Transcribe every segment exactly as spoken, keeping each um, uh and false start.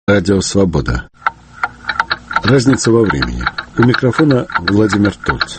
Радио «Свобода». Разница во времени. У микрофона Владимир Тульц.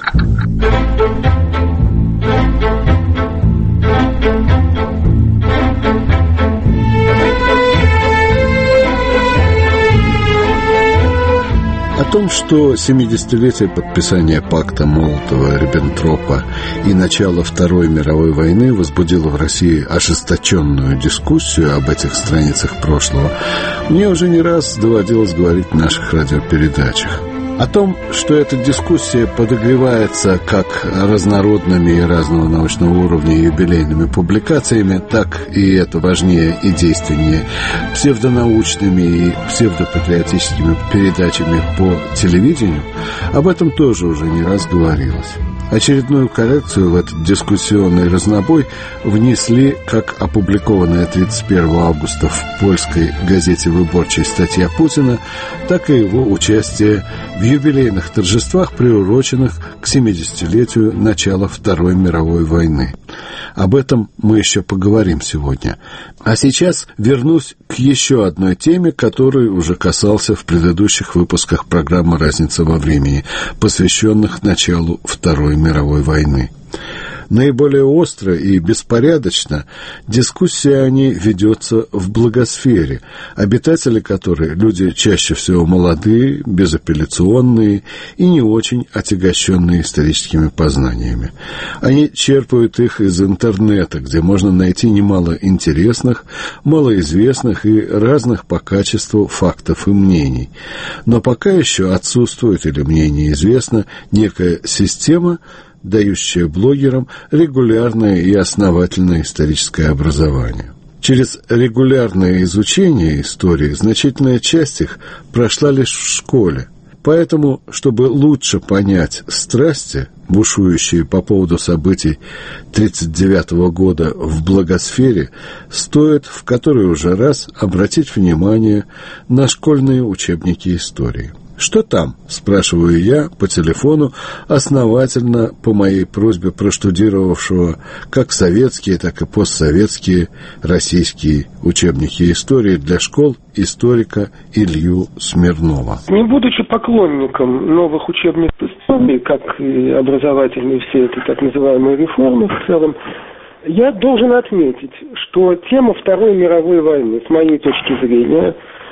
О том, что семидесятилетие подписания пакта Молотова-Риббентропа и начало Второй мировой войны возбудило в России ожесточенную дискуссию об этих страницах прошлого, мне уже не раз доводилось говорить в наших радиопередачах. О том, что эта дискуссия подогревается как разнородными и разного научного уровня юбилейными публикациями, так и, это важнее и действеннее, псевдонаучными и псевдопатриотическими передачами по телевидению, об этом тоже уже не раз говорилось. Очередную коррекцию в этот дискуссионный разнобой внесли как опубликованная тридцать первого августа в польской газете «Выборчей» статья Путина, так и его участие в юбилейных торжествах, приуроченных к семидесятилетию начала Второй мировой войны. Об этом мы еще поговорим сегодня. А сейчас вернусь к еще одной теме, которой уже касался в предыдущих выпусках программы «Разница во времени», посвященных началу Второй мировой войны. Наиболее остро и беспорядочно дискуссия о ней ведется в благосфере, обитатели которой люди чаще всего молодые, безапелляционные и не очень отягощенные историческими познаниями. Они черпают их из интернета, где можно найти немало интересных, малоизвестных и разных по качеству фактов и мнений. Но пока еще отсутствует, или мне неизвестно, некая система, дающая блогерам регулярное и основательное историческое образование. Через регулярное изучение истории значительная часть их прошла лишь в школе. Поэтому, чтобы лучше понять страсти, бушующие по поводу событий тридцать девятого года в благосфере, стоит в который уже раз обратить внимание на школьные учебники истории. «Что там?» – спрашиваю я по телефону, основательно по моей просьбе проштудировавшего как советские, так и постсоветские российские учебники истории для школ историка Илью Смирнова. Не будучи поклонником новых учебников истории, как и образовательной всей этой так называемой реформы в целом, я должен отметить, что тема Второй мировой войны, с моей точки зрения,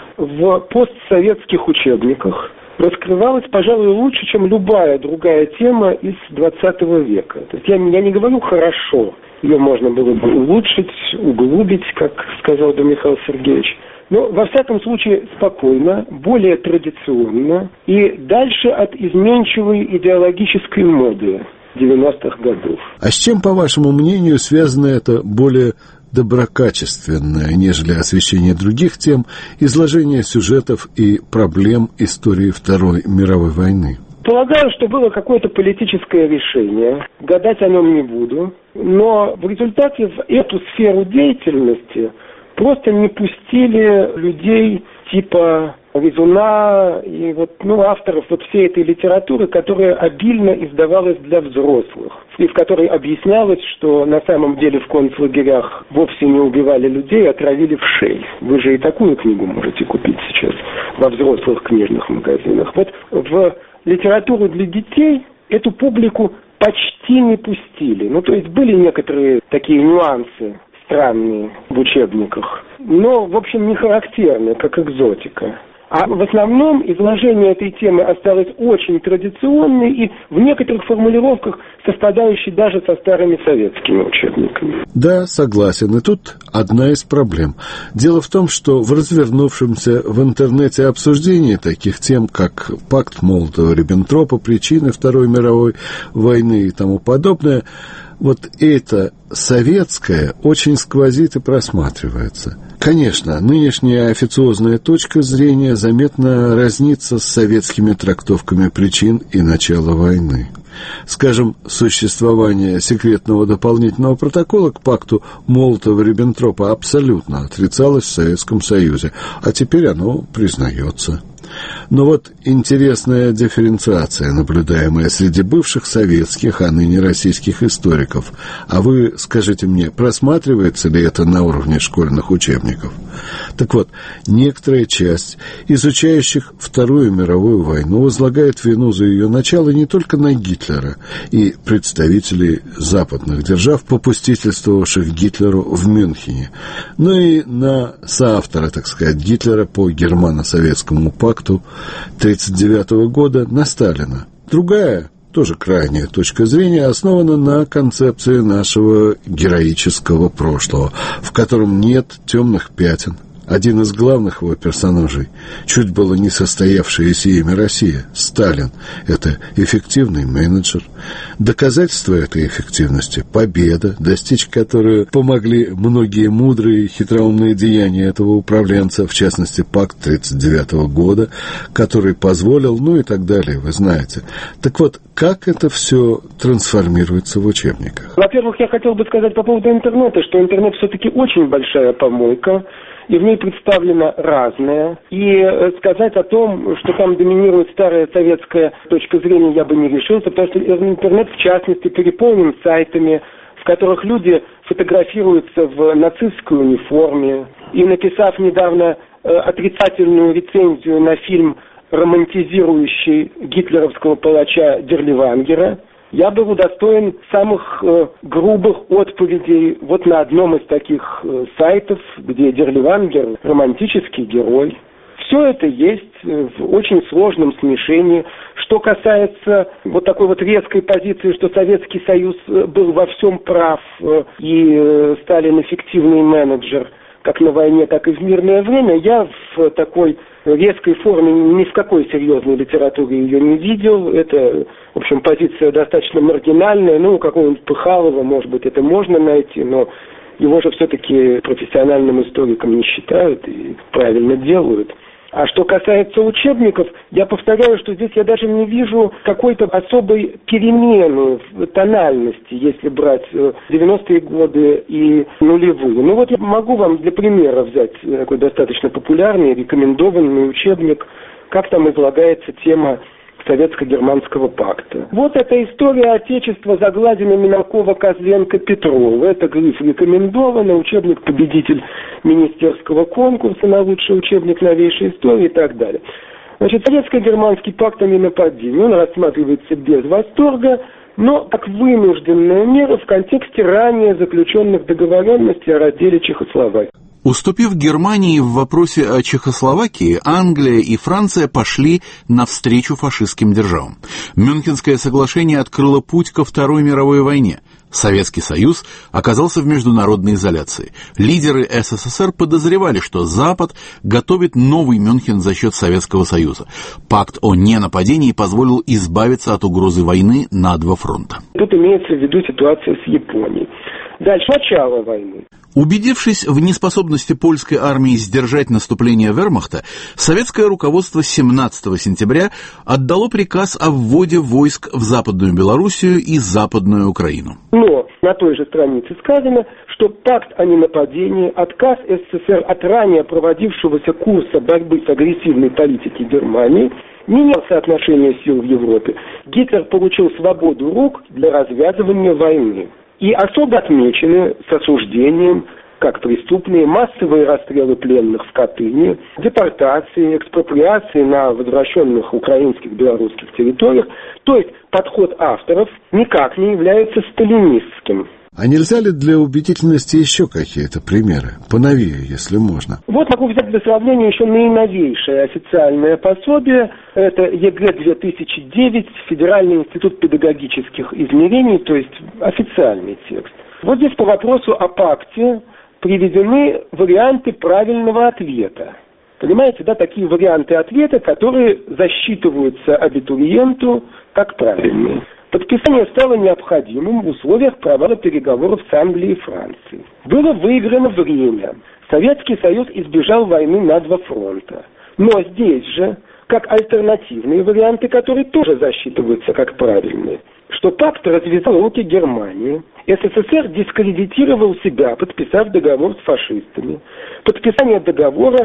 в постсоветских учебниках раскрывалась, пожалуй, лучше, чем любая другая тема из двадцатого века. То есть я, я не говорю «хорошо», ее можно было бы улучшить, углубить, как сказал бы Михаил Сергеевич, но, во всяком случае, спокойно, более традиционно и дальше от изменчивой идеологической моды девяностых годов. А с чем, по вашему мнению, связано это более доброкачественное, нежели освещение других тем, изложение сюжетов и проблем истории Второй мировой войны? Полагаю, что было какое-то политическое решение, гадать о нем не буду, но в результате в эту сферу деятельности просто не пустили людей типа Резуна и вот, ну, авторов вот всей этой литературы, которая обильно издавалась для взрослых, и в которой объяснялось, что на самом деле в концлагерях вовсе не убивали людей, а травили вшей. Вы же и такую книгу можете купить сейчас во взрослых книжных магазинах. Вот в литературу для детей эту публику почти не пустили. Ну, то есть были некоторые такие нюансы странные в учебниках, но, в общем, не характерны, как экзотика. А в основном изложение этой темы осталось очень традиционной и в некоторых формулировках совпадающей даже со старыми советскими учебниками. Да, согласен. И тут одна из проблем. Дело в том, что в развернувшемся в интернете обсуждении таких тем, как пакт Молотова-Риббентропа, причины Второй мировой войны и тому подобное, вот это советское очень сквозит и просматривается. Конечно, нынешняя официозная точка зрения заметно разнится с советскими трактовками причин и начала войны. Скажем, существование секретного дополнительного протокола к пакту Молотова-Риббентропа абсолютно отрицалось в Советском Союзе, а теперь оно признается. Но вот интересная дифференциация, наблюдаемая среди бывших советских, а ныне российских историков. А вы скажите мне, просматривается ли это на уровне школьных учебников? Так вот, некоторая часть изучающих Вторую мировую войну возлагает вину за ее начало не только на Гитлера и представителей западных держав, попустительствовавших Гитлеру в Мюнхене, но и на соавтора, так сказать, Гитлера по германо-советскому пакту тридцать девятого года, на Сталина. Другая, тоже крайняя точка зрения, основана на концепции нашего героического прошлого, в котором нет темных пятен. Один из главных его персонажей, чуть было не состоявшаяся имя Россия, Сталин, это эффективный менеджер. Доказательство этой эффективности – победа, достичь которой помогли многие мудрые и хитроумные деяния этого управленца, в частности, пакт тридцать девятого года, который позволил, ну и так далее, вы знаете. Так вот, как это все трансформируется в учебниках? Во-первых, я хотел бы сказать по поводу интернета, что интернет все-таки очень большая помойка, и в ней представлено разное. И сказать о том, что там доминирует старая советская точка зрения, я бы не решился, потому что интернет, в частности, переполнен сайтами, в которых люди фотографируются в нацистской униформе. И написав недавно э, отрицательную рецензию на фильм, романтизирующий гитлеровского палача Дерливангера, я был удостоен самых э, грубых отповедей вот на одном из таких э, сайтов, где Дерливангер романтический герой. Все это есть в очень сложном смешении. Что касается вот такой вот резкой позиции, что Советский Союз был во всем прав э, и э, Сталин эффективный менеджер, как на войне, так и в мирное время, я в такой резкой форме ни в какой серьезной литературе ее не видел. Это, в общем, позиция достаточно маргинальная. Ну, у какого-нибудь Пыхалова, может быть, это можно найти, но его же все-таки профессиональным историком не считают и правильно делают. А что касается учебников, я повторяю, что здесь я даже не вижу какой-то особой перемены в тональности, если брать девяностые годы и нулевые. Ну вот я могу вам для примера взять такой достаточно популярный, рекомендованный учебник, как там излагается тема Советско-германского пакта. Вот эта история Отечества Загладина, Минакова, Козленко, Петрова. Это гриф рекомендовано, учебник победитель министерского конкурса на лучший учебник новейшей истории и так далее. Значит, Советско-германский пакт о ненападении, он рассматривается без восторга, но как вынужденная мера в контексте ранее заключенных договоренностей о разделе Чехословакии. Уступив Германии в вопросе о Чехословакии, Англия и Франция пошли навстречу фашистским державам. Мюнхенское соглашение открыло путь ко Второй мировой войне. Советский Союз оказался в международной изоляции. Лидеры СССР подозревали, что Запад готовит новый Мюнхен за счет Советского Союза. Пакт о ненападении позволил избавиться от угрозы войны на два фронта. Тут имеется в виду ситуация с Японией. Дальше начало войны. Убедившись в неспособности польской армии сдержать наступление вермахта, советское руководство семнадцатого сентября отдало приказ о вводе войск в Западную Белоруссию и Западную Украину. Но на той же странице сказано, что пакт о ненападении, отказ СССР от ранее проводившегося курса борьбы с агрессивной политикой Германии, менял соотношение сил в Европе. Гитлер получил свободу рук для развязывания войны. И особо отмечены с осуждением, как преступные, массовые расстрелы пленных в Катыни, депортации, экспроприации на возвращенных украинских, белорусских территориях. То есть подход авторов никак не является сталинистским. А нельзя ли для убедительности еще какие-то примеры? Поновее, если можно. Вот могу взять для сравнения еще наиновейшее официальное пособие. Это ЕГЭ две тысячи девять, Федеральный институт педагогических измерений, то есть официальный текст. Вот здесь по вопросу о пакте приведены варианты правильного ответа. Понимаете, да, такие варианты ответа, которые засчитываются абитуриенту как правильные. Подписание стало необходимым в условиях провала переговоров с Англией и Францией. Было выиграно время. Советский Союз избежал войны на два фронта. Но здесь же, как альтернативные варианты, которые тоже засчитываются как правильные, что пакт развязал руки Германии, СССР дискредитировал себя, подписав договор с фашистами. Подписание договора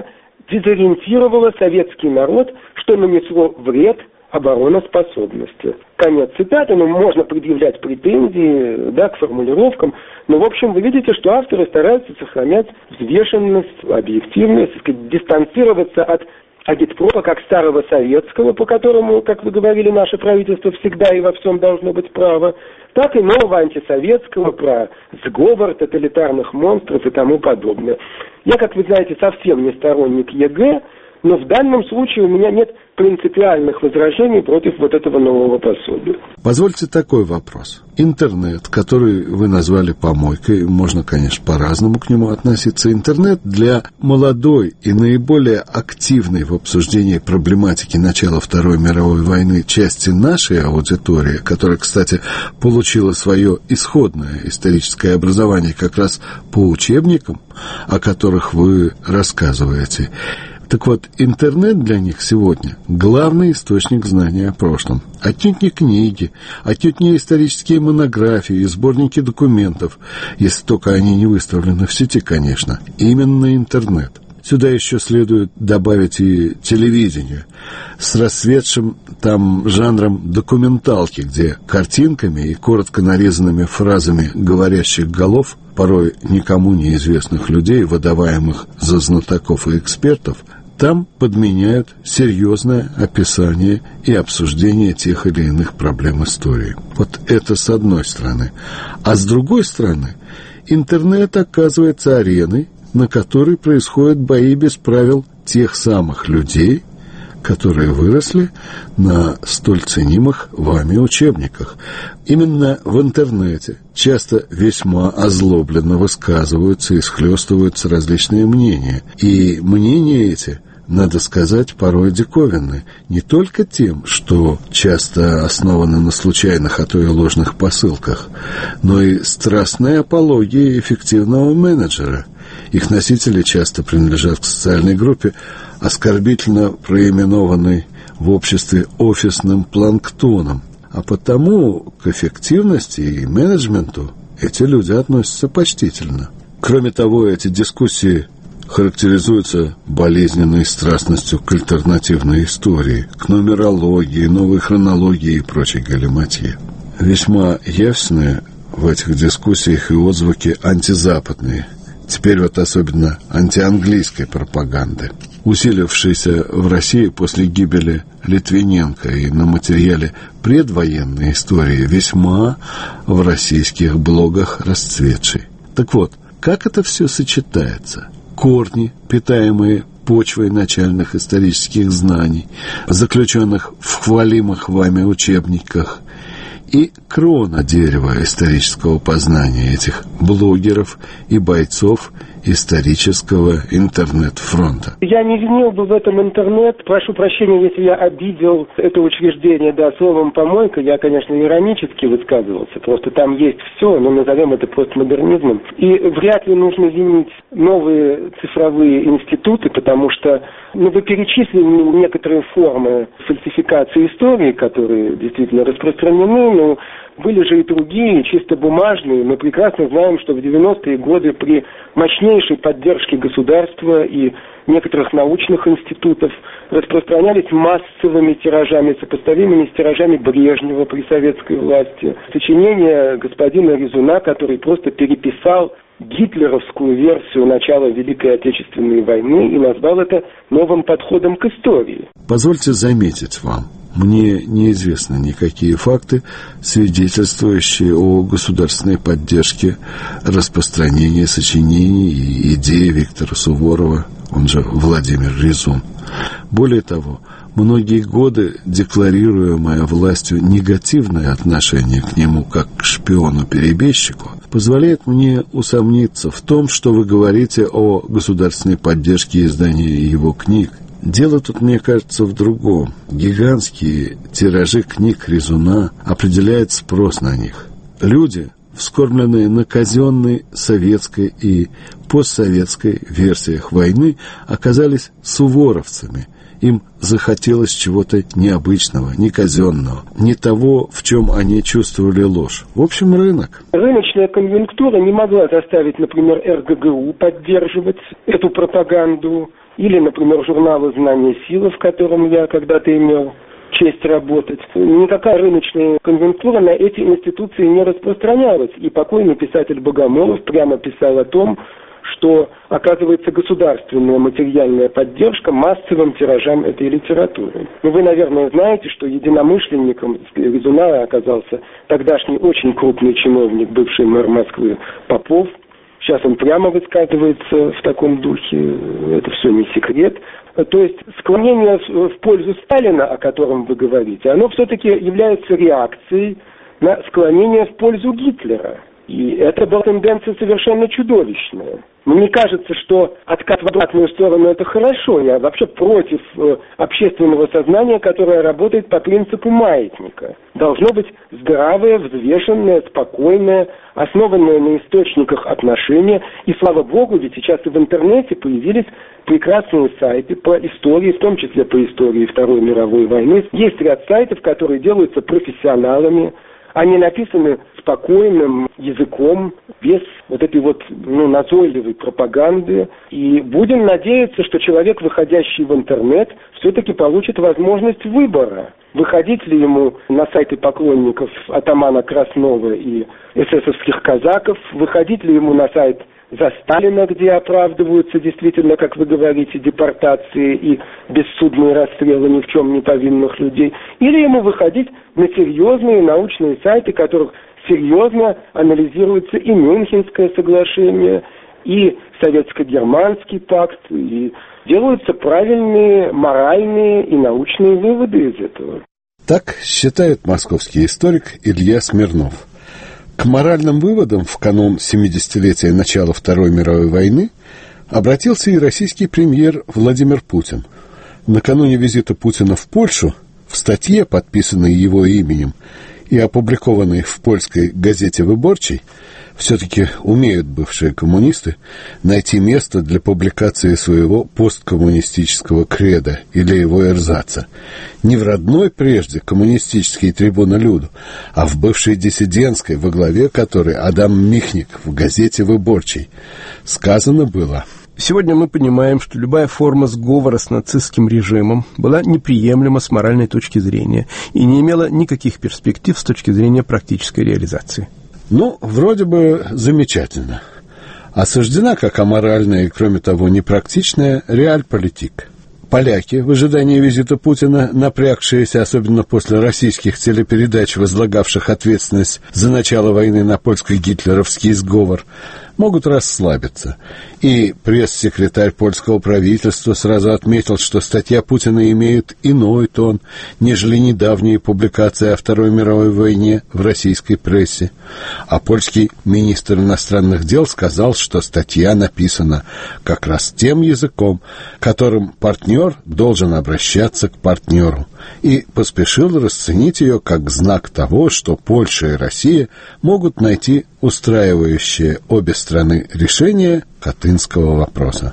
дезориентировало советский народ, что нанесло вред обороноспособности. Конец цитаты, ну, можно предъявлять претензии, да, к формулировкам, но, в общем, вы видите, что авторы стараются сохранять взвешенность, объективность, так сказать, дистанцироваться от агитпропа как старого советского, по которому, как вы говорили, наше правительство всегда и во всем должно быть право, так и нового антисоветского про сговор тоталитарных монстров и тому подобное. Я, как вы знаете, совсем не сторонник ЕГЭ, но в данном случае у меня нет принципиальных возражений против вот этого нового пособия. Позвольте такой вопрос. Интернет, который вы назвали помойкой, можно, конечно, по-разному к нему относиться. Интернет для молодой и наиболее активной в обсуждении проблематики начала Второй мировой войны части нашей аудитории, которая, кстати, получила свое исходное историческое образование как раз по учебникам, о которых вы рассказываете. Так вот, интернет для них сегодня главный источник знания о прошлом. Отнюдь не книги, отнюдь не исторические монографии и сборники документов, если только они не выставлены в сети, конечно. Именно интернет. Сюда еще следует добавить и телевидение с расцветшим там жанром документалки, где картинками и коротко нарезанными фразами говорящих голов, порой никому неизвестных людей, выдаваемых за знатоков и экспертов, там подменяют серьезное описание и обсуждение тех или иных проблем истории. Вот это с одной стороны. А с другой стороны, интернет оказывается ареной, на которой происходят бои без правил тех самых людей, которые выросли на столь ценимых вами учебниках. Именно в интернете часто весьма озлобленно высказываются и схлестываются различные мнения. И мнения эти, надо сказать, порой диковинны. Не только тем, что часто основаны на случайных, а то и ложных посылках, но и страстной апологией эффективного менеджера. Их носители часто принадлежат к социальной группе, оскорбительно проименованной в обществе офисным планктоном. А потому к эффективности и менеджменту эти люди относятся почтительно. Кроме того, эти дискуссии характеризуются болезненной страстностью к альтернативной истории, к нумерологии, новой хронологии и прочей галиматье. Весьма явственные в этих дискуссиях и отзвуки антизападные, теперь вот особенно антианглийской пропаганды, усилившейся в России после гибели Литвиненко и на материале предвоенной истории, весьма в российских блогах расцветшей. Так вот, как это все сочетается? Корни, питаемые почвой начальных исторических знаний, заключенных в хвалимых вами учебниках, и крона дерева исторического познания этих блогеров и бойцов исторического интернет-фронта. Я не винил бы в этом интернет. Прошу прощения, если я обидел это учреждение, да, словом «помойка». Я, конечно, иронически высказывался. Просто там есть все, но назовем это постмодернизмом. И вряд ли нужно винить новые цифровые институты, потому что, ну, вы перечислили некоторые формы фальсификации истории, которые действительно распространены, но были же и другие, чисто бумажные. Мы прекрасно знаем, что в девяностые годы при мощнейшей поддержке государства и некоторых научных институтов распространялись массовыми тиражами, сопоставимыми с тиражами Брежнева при советской власти. Сочинение господина Резуна, который просто переписал гитлеровскую версию начала Великой Отечественной войны и назвал это новым подходом к истории. Позвольте заметить вам, мне неизвестны никакие факты, свидетельствующие о государственной поддержке распространения сочинений и идей Виктора Суворова, он же Владимир Резун. Более того, многие годы декларируемое властью негативное отношение к нему как к шпиону-перебежчику позволяет мне усомниться в том, что вы говорите о государственной поддержке издания его книг. Дело тут, мне кажется, в другом. Гигантские тиражи книг Резуна определяют спрос на них. Люди, вскормленные на казенной советской и постсоветской версиях войны, оказались суворовцами. Им захотелось чего-то необычного, не казенного, не того, в чем они чувствовали ложь. В общем, рынок. Рыночная конъюнктура не могла заставить, например, эр гэ гэ у поддерживать эту пропаганду. или, например, журнала «Знание силы», в котором я когда-то имел честь работать. Никакая рыночная конъюнктура на эти институции не распространялась. И покойный писатель Богомолов прямо писал о том, что оказывается государственная материальная поддержка массовым тиражам этой литературы. Ну, вы, наверное, знаете, что единомышленником Резуна оказался тогдашний очень крупный чиновник, бывший мэр Москвы Попов. Сейчас он прямо высказывается в таком духе, это все не секрет. То есть склонение в пользу Сталина, о котором вы говорите, оно все-таки является реакцией на склонение в пользу Гитлера. И это была тенденция совершенно чудовищная. Мне кажется, что откат в обратную сторону – это хорошо. Я вообще против э, общественного сознания, которое работает по принципу маятника. Должно быть здравое, взвешенное, спокойное, основанное на источниках отношения. И, слава богу, ведь сейчас и в интернете появились прекрасные сайты по истории, в том числе по истории Второй мировой войны. Есть ряд сайтов, которые делаются профессионалами. Они написаны спокойным языком, без вот этой вот ну, назойливой пропаганды. И будем надеяться, что человек, выходящий в интернет, все-таки получит возможность выбора. Выходить ли ему на сайты поклонников атамана Краснова и эсэсовских казаков, выходить ли ему на сайт за Сталина, где оправдываются действительно, как вы говорите, депортации и бессудные расстрелы ни в чем не повинных людей, или ему выходить на серьезные научные сайты, которых серьезно анализируется и Мюнхенское соглашение, и Советско-германский пакт, и делаются правильные моральные и научные выводы из этого. Так считает московский историк Илья Смирнов. К моральным выводам в канун семидесятилетия начала Второй мировой войны обратился и российский премьер Владимир Путин. Накануне визита Путина в Польшу в статье, подписанной его именем и опубликованной в польской газете «Выборчий», все-таки умеют бывшие коммунисты найти место для публикации своего посткоммунистического кредо или его эрзаца. Не в родной прежде коммунистический трибунолюду, а в бывшей диссидентской, во главе которой Адам Михник в газете «Выборчий». Сказано было: сегодня мы понимаем, что любая форма сговора с нацистским режимом была неприемлема с моральной точки зрения и не имела никаких перспектив с точки зрения практической реализации. Ну, вроде бы замечательно. Осуждена как аморальная и, кроме того, непрактичная реальполитик. Поляки, в ожидании визита Путина, напрягшиеся, особенно после российских телепередач, возлагавших ответственность за начало войны на польско-гитлеровский сговор, могут расслабиться. И пресс-секретарь польского правительства сразу отметил, что статья Путина имеет иной тон, нежели недавние публикации о Второй мировой войне в российской прессе. А польский министр иностранных дел сказал, что статья написана как раз тем языком, которым партнер должен обращаться к партнеру, и поспешил расценить ее как знак того, что Польша и Россия могут найти устраивающее обе страны решение Катынского вопроса.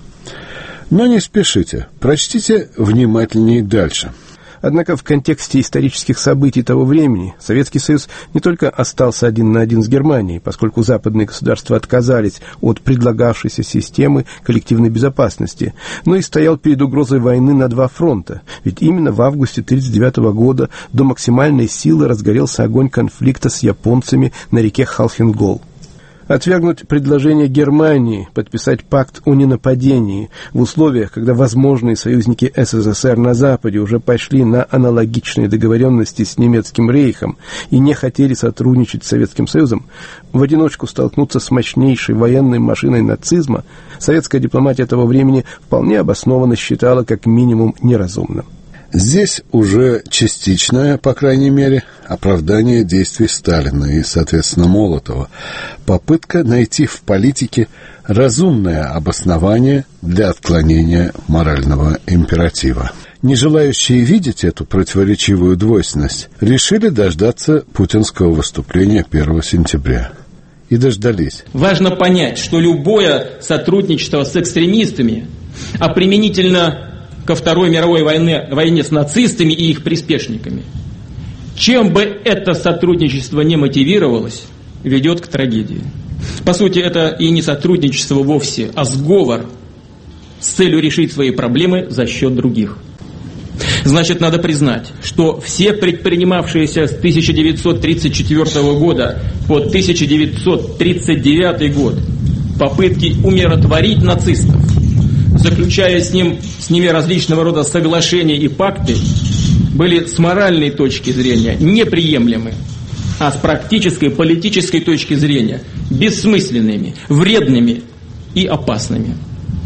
Но не спешите, прочтите внимательнее дальше. Однако в контексте исторических событий того времени Советский Союз не только остался один на один с Германией, поскольку западные государства отказались от предлагавшейся системы коллективной безопасности, но и стоял перед угрозой войны на два фронта. Ведь именно в августе тысяча девятьсот тридцать девятого года до максимальной силы разгорелся огонь конфликта с японцами на реке Халхингол. Отвергнуть предложение Германии подписать пакт о ненападении в условиях, когда возможные союзники СССР на Западе уже пошли на аналогичные договоренности с немецким рейхом и не хотели сотрудничать с Советским Союзом, в одиночку столкнуться с мощнейшей военной машиной нацизма, советская дипломатия того времени вполне обоснованно считала как минимум неразумным. Здесь уже частичное, по крайней мере, оправдание действий Сталина и, соответственно, Молотова. Попытка найти в политике разумное обоснование для отклонения морального императива. Не желающие видеть эту противоречивую двойственность решили дождаться путинского выступления первого сентября. И дождались. Важно понять, что любое сотрудничество с экстремистами, а применительно ко Второй мировой войне, войне с нацистами и их приспешниками, чем бы это сотрудничество не мотивировалось, ведет к трагедии. По сути, это и не сотрудничество вовсе, а сговор с целью решить свои проблемы за счет других. Значит, надо признать, что все предпринимавшиеся с тысяча девятьсот тридцать четвёртого года по тысяча девятьсот тридцать девятый год попытки умиротворить нацистов, заключая с, ним, с ними различного рода соглашения и пакты, были с моральной точки зрения неприемлемы, а с практической политической точки зрения бессмысленными, вредными и опасными.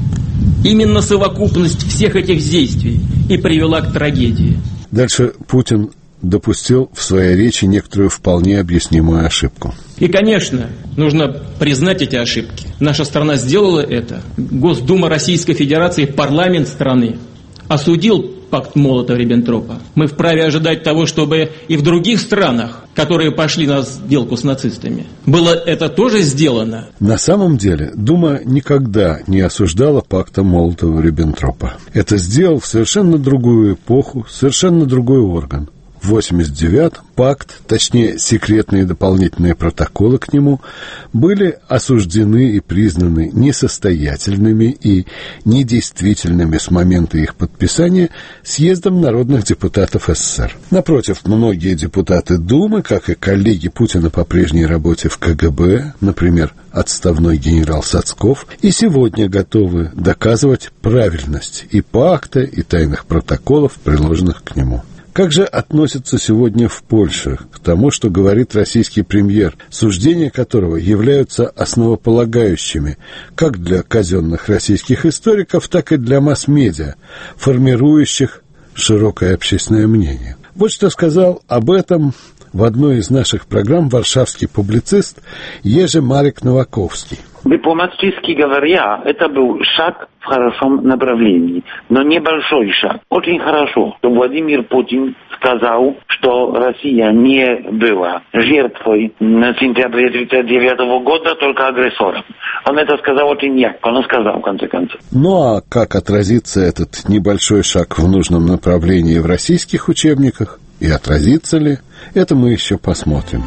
Именно совокупность всех этих действий и привела к трагедии. Дальше Путин допустил в своей речи некоторую вполне объяснимую ошибку. И, конечно, нужно признать эти ошибки. Наша страна сделала это. Госдума Российской Федерации, парламент страны осудил пакт Молотова-Риббентропа. Мы вправе ожидать того, чтобы и в других странах, которые пошли на сделку с нацистами, было это тоже сделано. На самом деле Дума никогда не осуждала пакта Молотова-Риббентропа. Это сделал в совершенно другую эпоху, совершенно другой орган. В восемьдесят девятом пакт, точнее секретные дополнительные протоколы к нему, были осуждены и признаны несостоятельными и недействительными с момента их подписания съездом народных депутатов СССР. Напротив, многие депутаты Думы, как и коллеги Путина по прежней работе в КГБ, например, отставной генерал Сацков, и сегодня готовы доказывать правильность и пакта, и тайных протоколов, приложенных к нему. Как же относятся сегодня в Польше к тому, что говорит российский премьер, суждения которого являются основополагающими как для казенных российских историков, так и для масс-медиа, формирующих широкое общественное мнение? Вот что сказал об этом в одной из наших программ варшавский публицист Ежи Марек Новаковский. Дипломатически говоря, это был шаг в хорошем направлении, но небольшой шаг. Очень хорошо, что Владимир Путин сказал, что Россия не была жертвой на сентябре тридцать девятого года, только агрессором. Он это сказал очень мягко, он сказал в конце концов. Ну а как отразится этот небольшой шаг в нужном направлении в российских учебниках? И отразится ли? Это мы еще посмотрим.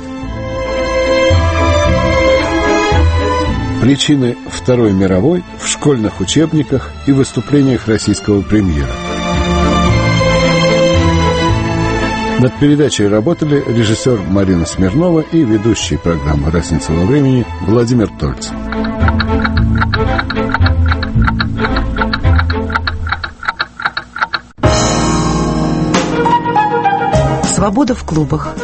Причины Второй мировой в школьных учебниках и выступлениях российского премьера. Над передачей работали режиссер Марина Смирнова и ведущий программы «Разница во времени» Владимир Тольцев. Свобода в клубах.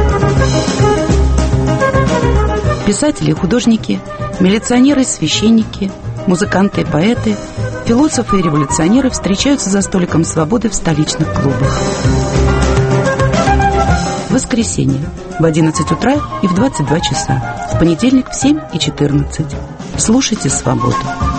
Писатели и художники, милиционеры и священники, музыканты и поэты, философы и революционеры встречаются за столиком свободы в столичных клубах. В воскресенье в одиннадцать утра и в двадцать два часа. В понедельник в семь и четырнадцать. Слушайте «Свободу».